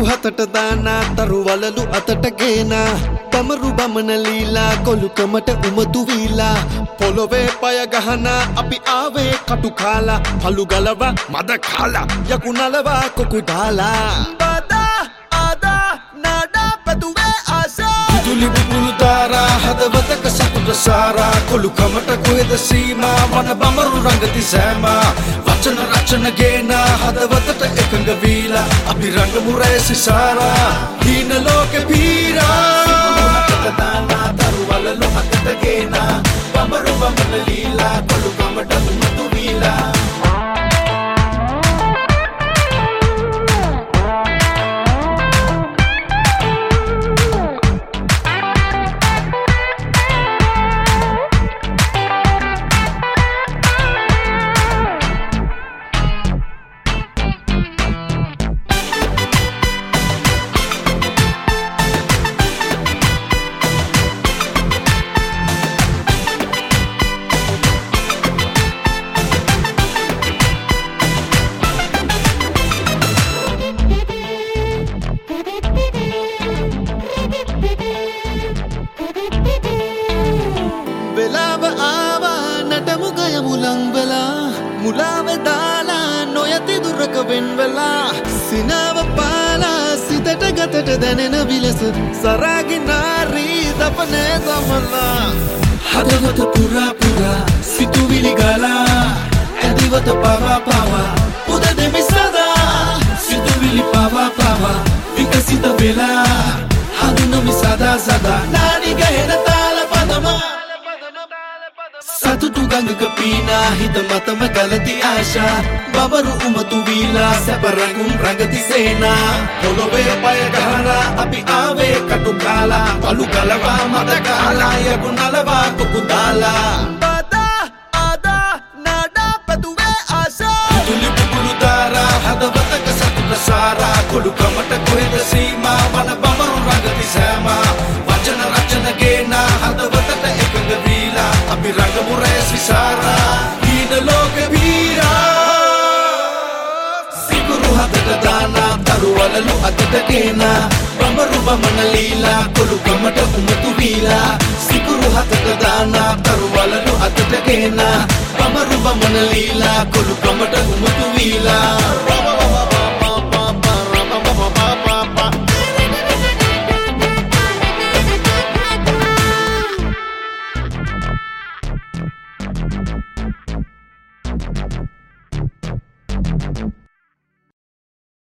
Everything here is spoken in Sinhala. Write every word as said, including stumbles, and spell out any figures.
හතට දානා තරු වලලු අතට ගේනා බමරු බමන ලීලා කොළුකමට උමතු වීලා පොළොවේ පය ගහනා අපි ආවේ කටු කාලා පළු ගලවා මද කාලා යකුනලවා කොකු දාලා බදා ආදා නාඩා පැදුවේ ආසා තුලි බුබුලු දාරා හදවතක සතුට සාරා කොළුකමට කොහෙද සීමා වන බමරු රංගති සෑමා වචන රචන ගේනා හදවතට එකඟ වීලා අපි රංගමු රැය සිසාරා හීන ලෝකෙ පීරා දානා තරු වලලු අතට ගේනා බමරු බමන ලීලා කොළුකමට උමතු වීලා වෙලාව ආවා නටමුගය මුලං වෙලා මුලාව දාලා නොයති දුරක වෙන් වෙලා සිනාව පාලා සිතට ගතට දැනෙන විලස සරාගි නාරී දපනේ සමලා හදවත පුරා පුරා සිතුවිලි ගලා ඇදිවත පවා පවා උද දෙමි සදා සිතුවිලි පවා පවා විකසිත වෙලා හඳුනමි සදා සදා නාඩි ගහෙන තාල පදමා සතුටු ගඟක පීනා හිත මතම ගලති ආශා බබරු උමතු වීලා සැපරඟුම් රඟති සේනා පොළොවේ පය ගහලා අපි ආවේ කටු කාලා පළු ගලවා මද කාලා යකුනලවා කොකු දාලා බදා ආදා නාඩා පැදුවේ ආශා තුලි බුබුලු දාරා හදවතක සතුට සාරා කොළුකමට කොහෙද සීමා වන බබරු රඟති සෑමා වචන රචන ගේනා හදවතට එකඟ වීලා අපි රංගමු රැය සිසාරා හීන ලෝකෙ පීරා සිකුරු හතට දානා තරු වලලු අතට ගේනා බමරු බමන ලීලා කොළුකමට උමතු වීලා සිකුරු හතට දානා තරු වලලු අතට ගේනා බමරු බමන ලීලා කොළුකමට උමතු වීලා Thank you.